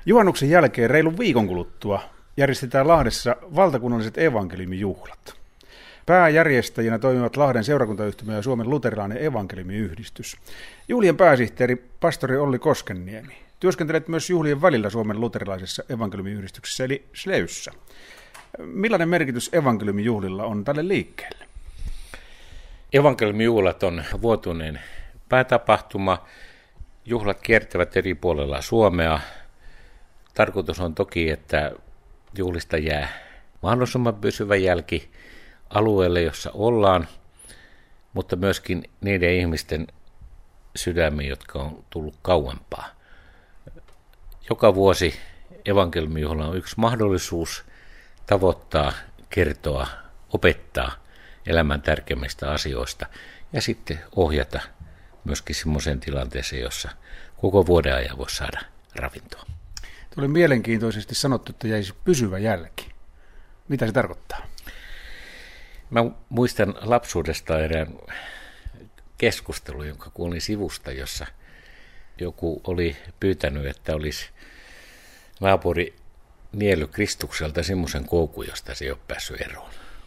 Juhannuksen jälkeen reilun viikon kuluttua järjestetään Lahdessa valtakunnalliset evankeliumijuhlat. Pääjärjestäjinä toimivat Lahden seurakuntayhtymä ja Suomen luterilainen evankeliumiyhdistys. Juhlien pääsihteeri, pastori Olli Koskenniemi. Työskentelet myös juhlien välillä Suomen luterilaisessa evankeliumiyhdistyksessä eli SLEYssä. Millainen merkitys evankeliumijuhlilla on tälle liikkeelle? Evankeliumijuhlat on vuotuinen päätapahtuma. Juhlat kiertävät eri puolilla Suomea. Tarkoitus on toki, että juhlista jää mahdollisimman pysyvä jälki alueelle, jossa ollaan, mutta myöskin niiden ihmisten sydämiin, jotka on tullut kauempaa. Joka vuosi evankeliumijuhla on yksi mahdollisuus tavoittaa, kertoa, opettaa elämän tärkeimmistä asioista ja sitten ohjata myöskin semmoiseen tilanteeseen, jossa koko vuoden ajan voi saada ravintoa. Tuli mielenkiintoisesti sanottu, että jäisi pysyvä jälki. Mitä se tarkoittaa? Mä muistan lapsuudesta erään keskustelun, jonka kuulin sivusta, jossa joku oli pyytänyt, että olisi naapuri niellyt Kristukselta semmoisen koukun, josta se ei ole päässyt eroon.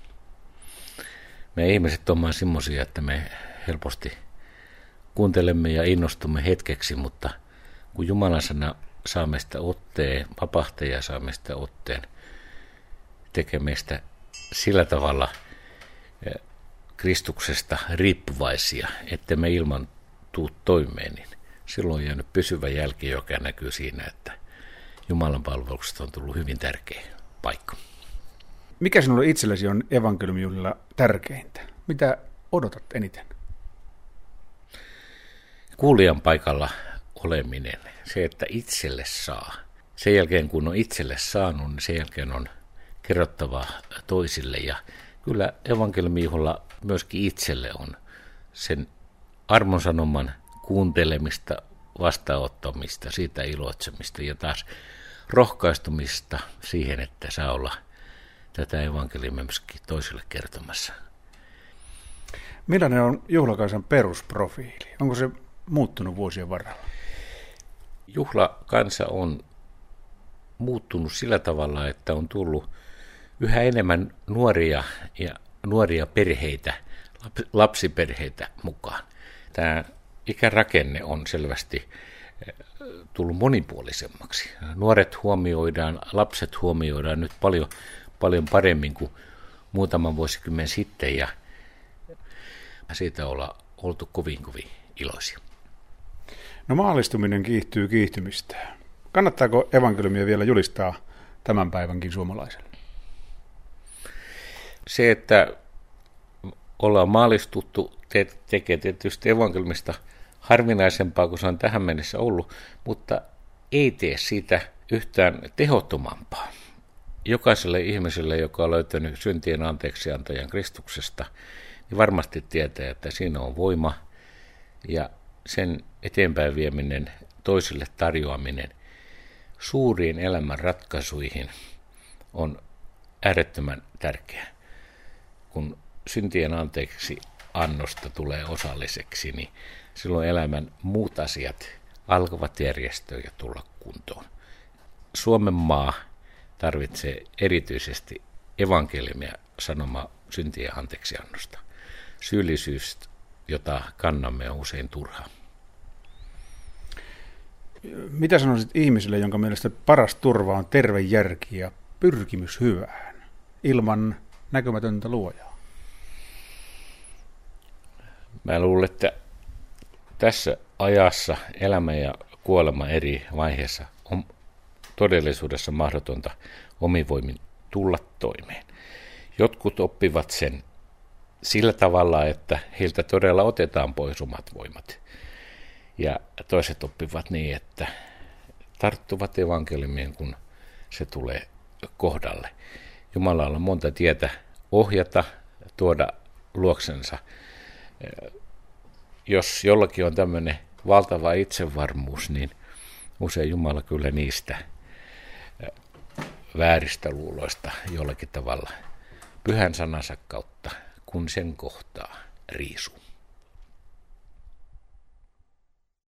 Me ihmiset olemme semmoisia, että me helposti kuuntelemme ja innostumme hetkeksi, mutta kun Jumalan sana saa meistä otteen, vapahtaja saa meistä otteen, tekee meistä sillä tavalla Kristuksesta riippuvaisia, että me ilman tuu toimeen, niin silloin on jäänyt pysyvä jälki, joka näkyy siinä, että Jumalan palveluksesta on tullut hyvin tärkeä paikka. Mikä sinulle itsellesi on evankeliumijuhlilla tärkeintä? Mitä odotat eniten? Kuulijan paikalla oleminen, se, että itselle saa. Sen jälkeen, kun on itselle saanut, niin sen jälkeen on kerrottava toisille. Ja kyllä evankeliumijuhlilla myöskin itselle on sen armonsanoman kuuntelemista, vastaanottamista, siitä iloitsemista ja taas rohkaistumista siihen, että saa olla tätä evankeliumia myöskin toisille kertomassa. Millainen on juhlakansan perusprofiili? Onko se muuttunut vuosien varrella? Juhlakansa on muuttunut sillä tavalla, että on tullut yhä enemmän nuoria perheitä, lapsiperheitä mukaan. Tämä ikärakenne on selvästi tullut monipuolisemmaksi. Nuoret huomioidaan, lapset huomioidaan nyt paljon paremmin kuin muutaman vuosikymmen sitten, ja siitä ollaan oltu kovin iloisia. No maallistuminen kiihtyy kiihtymistään. Kannattaako evankeliumia vielä julistaa tämän päivänkin suomalaiselle? Se, että ollaan maallistuttu, tekee tietysti evankeliumista harvinaisempaa kuin se on tähän mennessä ollut, mutta ei tee siitä yhtään tehottomampaa. Jokaiselle ihmiselle, joka on löytänyt syntien anteeksiantajan Kristuksesta, niin varmasti tietää, että siinä on voima ja sen eteenpäin vieminen, toisille tarjoaminen suuriin elämän ratkaisuihin on äärettömän tärkeää. Kun syntien anteeksi annosta tulee osalliseksi, niin silloin elämän muut asiat alkavat järjestyä ja tulla kuntoon. Suomen maa tarvitsee erityisesti evankeliumia sanomaa syntien anteeksi annosta. Syyllisyys, jota kannamme, on usein turha. Mitä sanoisit ihmiselle, jonka mielestä paras turva on terve järki ja pyrkimys hyvään, ilman näkymätöntä luojaa? Mä luulen, että tässä ajassa elämä ja kuolema eri vaiheessa on todellisuudessa mahdotonta omin voimin tulla toimeen. Jotkut oppivat sen sillä tavalla, että heiltä todella otetaan pois omat voimat. Ja toiset oppivat niin, että tarttuvat evankeliumiin, kun se tulee kohdalle. Jumalalla on monta tietä ohjata, tuoda luoksensa. Jos jollakin on tämmöinen valtava itsevarmuus, niin usein Jumala kyllä niistä vääristä luuloista jollakin tavalla pyhän sanansa kautta, kun sen kohtaa riisuu.